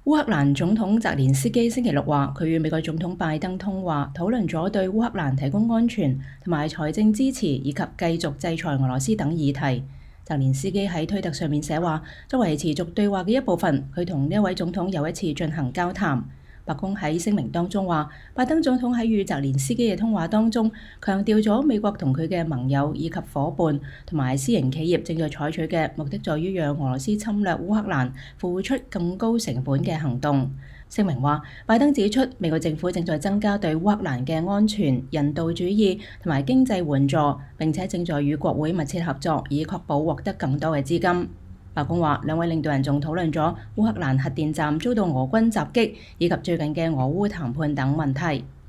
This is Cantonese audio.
烏克蘭總統澤連斯基星期六話，佢與美國總統拜登通話，討論咗對烏克蘭提供安全同埋財政支持，以及繼續制裁俄羅斯等議題。澤連斯基喺推特上面寫話，作為持續對話嘅一部分，佢同呢一位總統又一次進行交談。白宮喺聲明當中話，拜登總統喺與澤連斯基嘅通話當中，強調咗美國同佢嘅盟友以及伙伴同埋私營企業正在採取嘅目的，在於讓俄羅斯侵略烏克蘭付出更高成本嘅行動。聲明話，拜登指出，美國政府正在增加對烏克蘭嘅安全、人道主義同埋經濟援助，並且正在與國會密切合作，以確保獲得更多嘅資金。白宮話，兩位領導人仲討論咗烏克蘭核電站遭到俄軍襲擊，以及最近嘅俄烏談判等問題。